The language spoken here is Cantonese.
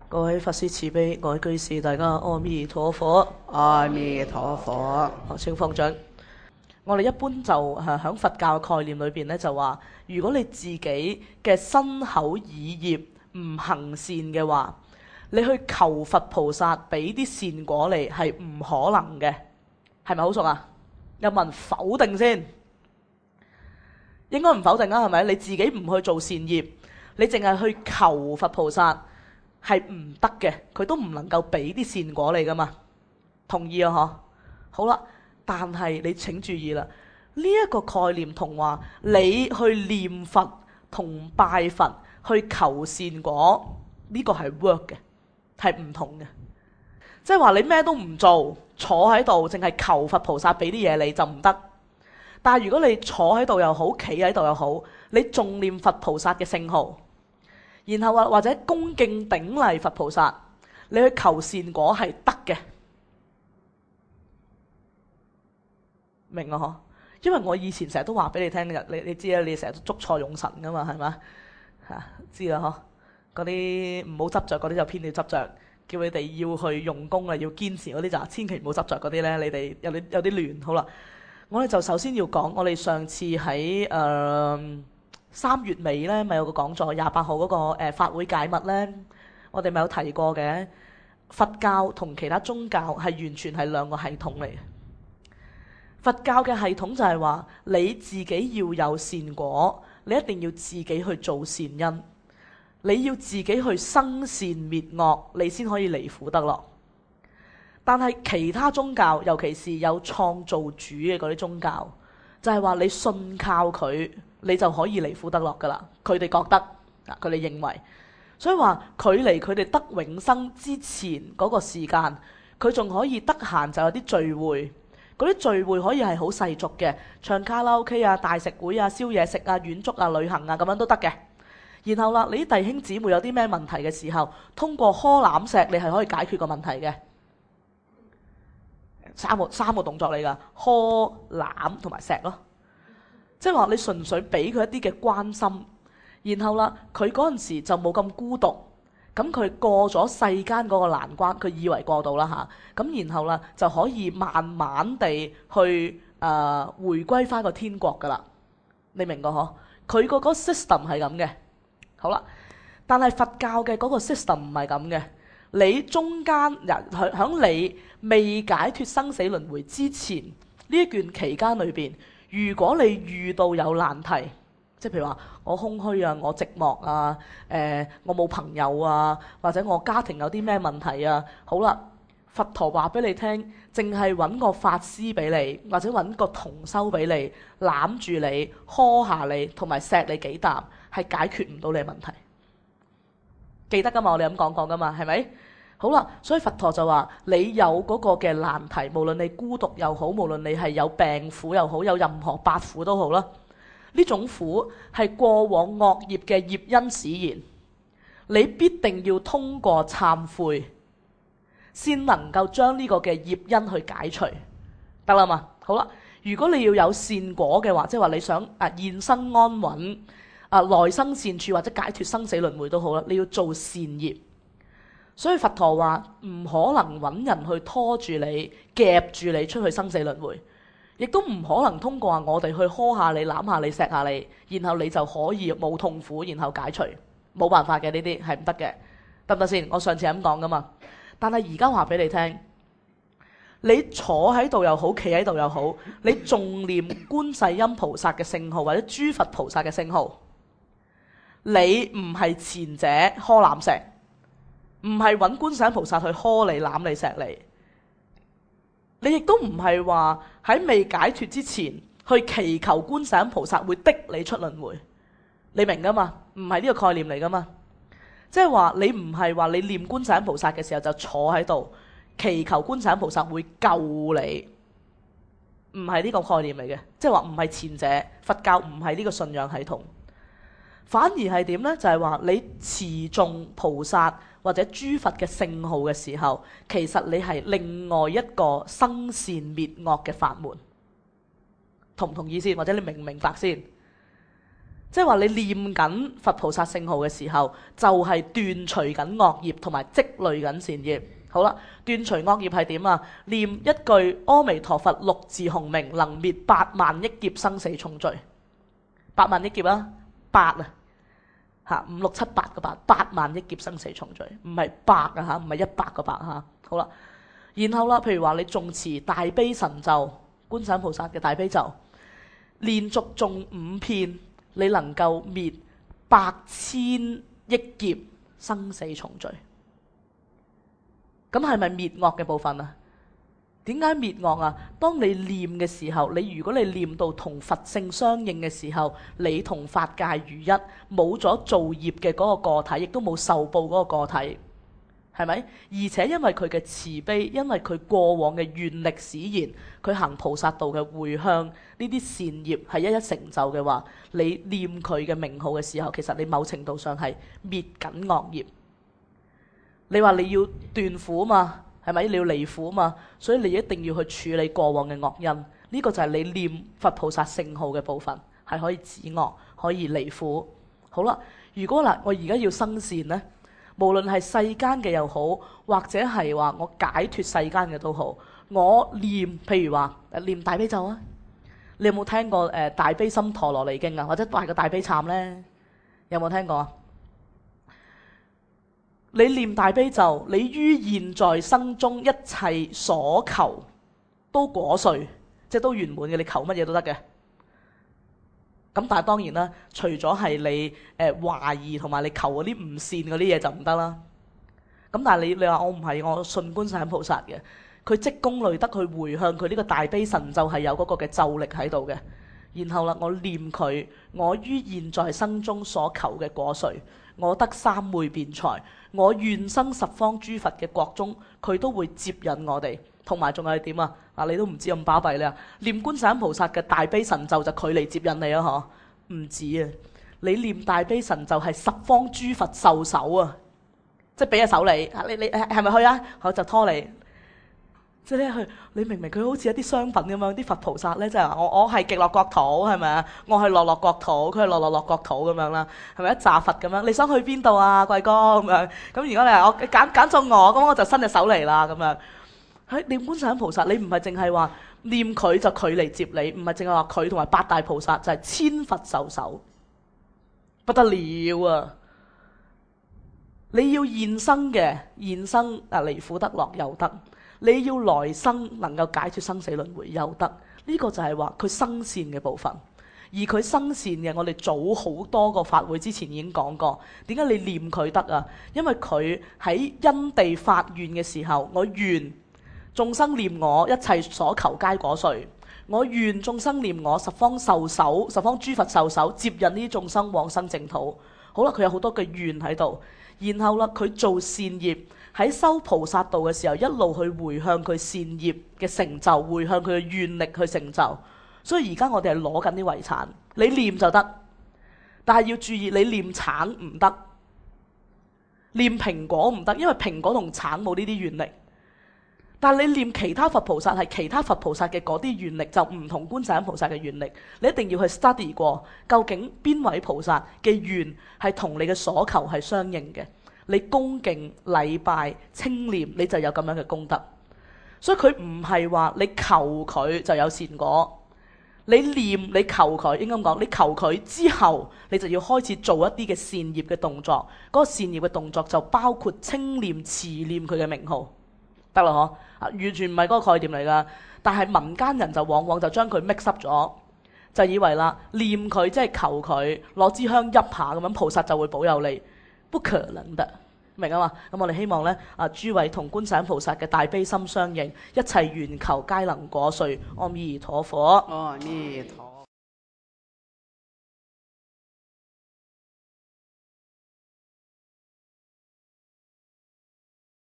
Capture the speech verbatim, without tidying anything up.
各位法師慈悲，各位居士，大家阿彌陀佛。 阿彌陀佛。 好，請放掌。我哋一般就係喺佛教概念裏邊咧，就話如果你自己嘅身口意業唔行善嘅話，你去求佛菩薩俾啲善果你係唔可能嘅，係咪好熟啊？有冇人否定先？應該唔否定啊，係咪？你自己唔去做善業，你淨係去求佛菩薩係唔得嘅，佢都唔能夠俾啲善果你噶嘛。同意啊？嗬。好啦，但係你請注意啦，呢、這、一個概念同話你去念佛同拜佛去求善果呢、這個係 work 嘅，係唔同嘅。即係話你咩都唔做，坐喺度淨係求佛菩薩俾啲嘢你就唔得。但係如果你坐喺度又好，企喺度又好，你仲念佛菩薩嘅聖號，然後或或者恭敬頂禮佛菩薩，你去求善果係得嘅。明啊？嗬，因為我以前成日都話俾你聽嘅，你你知啦，你成日都捉錯用神噶嘛，係嘛嚇？知啦嗬，嗰啲唔好執着嗰啲就偏要執着，叫你哋要去用功啊，要堅持嗰啲就千祈唔好執着嗰啲咧，你哋有啲有啲亂。好啦。我哋就首先要講，我哋上次喺誒三月尾咧，咪有個講座，廿八號嗰個誒、呃、法會解密咧，我哋咪有提過嘅。佛教同其他宗教係完全係兩個系統嚟嘅。佛教嘅系統就係話你自己要有善果，你一定要自己去做善因，你要自己去生善滅惡，你先可以離苦得樂。但係其他宗教，尤其是有創造主嘅嗰啲宗教，就係話你信靠佢，你就可以離苦得樂噶啦。佢哋覺得啊，佢哋認為，所以話距離佢哋得永生之前嗰個時間，佢仲可以得閒就有啲聚會。嗰啲聚會可以係好世俗嘅，唱卡拉 OK 啊、大食會啊、燒嘢食啊、遠足啊、旅行啊咁樣都得嘅。然後啦，你啲弟兄姊妹有啲咩問題嘅時候，通過呵攬錫，你係可以解決個問題嘅。三個三個動作嚟噶，呵攬同埋錫咯，即係話你純粹俾佢一啲嘅關心，然後啦，佢嗰陣時就冇咁孤獨，咁佢過咗世間嗰個難關，佢以為過到啦吓，咁然後啦就可以慢慢地去誒、呃、回歸翻個天國噶啦，你明個嗬？佢個嗰個 system 係咁嘅，好啦，但係佛教嘅嗰個 system 唔係咁嘅。你中間人喺喺你未解脫生死輪迴之前呢一段期間裏邊，如果你遇到有難題，即係譬如話我空虛啊，我寂寞啊，誒、呃、我冇朋友啊，或者我家庭有啲咩問題啊，好啦，佛陀話俾你聽，淨係揾個法師俾你，或者揾個同修俾你，攬住你，呵下你，同埋錫你幾啖，係解決唔到你嘅問題。記得噶嘛？我哋咁講過噶嘛？係咪？好啦，所以佛陀就話：你有嗰個嘅難題，無論你孤獨又好，無論你係有病苦又好，有任何八苦都好啦。呢種苦係過往惡業嘅業因使然，你必定要通過懺悔，先能夠將呢個嘅業因去解除，得啦嘛？好啦，如果你要有善果嘅話，即係話你想啊現生安穩。啊，來生善處或者解脫生死輪迴都好啦，你要做善業。所以佛陀話唔可能揾人去拖住你、夾住你出去生死輪迴，亦都唔可能通過話我哋去呵下你、攬下你、錫下你，然後你就可以冇痛苦，然後解除。冇辦法嘅，呢啲係唔得嘅，得唔得先？我上次係咁講噶嘛。但係而家話俾你聽，你坐喺度又好，企喺度又好，你仲念觀世音菩薩嘅聖號或者諸佛菩薩嘅聖號。你唔係前者呵攬錫，唔係揾觀世音菩薩去呵你攬你錫你，你亦都唔係話喺未解脫之前去祈求觀世音菩薩會逼你出輪迴，你明噶嘛？唔係呢個概念嚟噶嘛？即係話你唔係話你念觀世音菩薩嘅時候就坐喺度祈求觀世音菩薩會救你，唔係呢個概念嚟嘅，即係話唔係前者，佛教唔係呢個信仰系統。反而係點呢？就係話你持誦菩薩或者諸佛嘅聖號嘅時候，其實你係另外一個生善滅惡嘅法門，同唔同意先？或者你明唔明白先？ 即係話你念緊佛菩薩聖號嘅時候，就係、是、斷除緊惡業同埋積累緊善業。好啦，斷除惡業係點啊？念一句阿彌陀佛六字洪名，能滅八萬億劫生死重罪。八萬億劫啊，八啊，嚇五六七八個八，八萬億劫生死重罪，唔係百啊嚇，唔係一百個百嚇。好啦，然後啦，譬如話你誦持大悲神咒，觀世音菩薩嘅大悲咒，連續誦五遍，你能夠滅百千億劫生死重罪。咁係咪滅惡嘅部分啊？點解滅惡啊？當你念嘅時候，你如果你念到同佛性相應嘅時候，你同法界如一，冇咗造業嘅嗰個個體，亦都冇受報嗰個個體，係咪？而且因為佢嘅慈悲，因為佢過往嘅願力使然，佢行菩薩道嘅回向，呢啲善業係一一成就嘅話，你念佢嘅名號嘅時候，其實你某程度上係滅緊惡業。你話你要斷苦嘛，係咪？你要離苦嘛，所以你一定要去處理過往嘅惡因。呢、這個就係你念佛菩薩聖號嘅部分，係可以止惡，可以離苦。好啦，如果嗱我而家要生善呢，無論係世間嘅又好，或者係話我解脫世間嘅都好，我念譬如話念大悲咒啊，你有冇聽過誒大悲心陀羅尼經啊？或者大個大悲懺呢？有冇聽過啊？你念大悲咒，你於現在生中一切所求都果遂，即係都圓滿嘅，你求乜嘢都得嘅。咁但係當然啦，除咗係你誒、呃、懷疑同埋你求嗰啲唔善嗰啲嘢就唔得啦。咁但係你你話我唔係，我信觀世音菩薩嘅，佢積功累德去回向佢呢個大悲神咒係有嗰個嘅咒力喺度嘅。然後啦，我念佢，我於現在生中所求嘅果遂，我得三昧辯才，我願生十方諸佛嘅國中，佢都會接引我哋。同埋仲係點啊？嗱，你都唔知咁巴閉咧。念觀世音菩薩嘅大悲神咒就佢嚟接引你啊！嗬，唔止啊！你念大悲神咒係十方諸佛授手啊，即係俾隻手你，你你係咪去啊？我就拖你。即係咧，佢你明明佢好似一啲商品咁樣，啲佛菩薩咧，即係我我係極樂國土係咪啊？我係樂樂國土，佢係樂樂樂國土咁樣啦，係咪一紮佛咁樣？你想去邊度啊，貴哥咁樣？咁如果你話我揀揀中我，咁我就伸隻手嚟啦咁樣。喺念觀世音菩薩，你唔係淨係話念佢就佢嚟接你，唔係淨係話佢同埋八大菩薩就係、是、千佛授手，不得了啊！你要現生嘅現生啊，離苦得樂又得。你要來生能夠解脫生死輪迴又得，呢、這個就係話佢生善嘅部分。而佢生善嘅，我哋早好多個法會之前已經講過。點解你念佢得啊？因為佢喺因地發願嘅時候，我願眾生念我，一切所求皆果遂。我願眾生念我，十方授手，十方諸佛授手，接引呢啲眾生往生淨土。好啦，佢有好多嘅願喺度，然後啦，佢做善業。喺修菩薩道嘅時候，一路去回向佢善業嘅成就，回向佢嘅願力去成就。所以而家我哋係攞緊啲遺產，你念就得，但係要注意，你念橙唔得，念蘋果唔得，因為蘋果同橙冇呢啲願力。但係你念其他佛菩薩，係其他佛菩薩嘅嗰啲願力就唔同觀世音菩薩嘅願力。你一定要去 study 過，究竟邊位菩薩嘅願係同你嘅所求係相應嘅。你恭敬禮拜清念，你就有咁樣嘅功德。所以佢唔係話你求佢就有善果，你念你求佢，應該咁講，你求佢之後，你就要開始做一啲嘅善業嘅動作。嗰個善業嘅動作就包括清念、持念佢嘅名號，得啦嗬？啊，完全唔係嗰個概念嚟噶。但係民間人就往往就將佢 mix up 咗，就以為啦，念佢即係求佢，攞支香噏下咁樣，菩薩就會保佑你。不可能的，明啊嘛？咁我哋希望咧，啊諸位同觀世音菩薩嘅大悲心相應，一切願求皆能果遂。阿彌陀佛。 阿彌陀。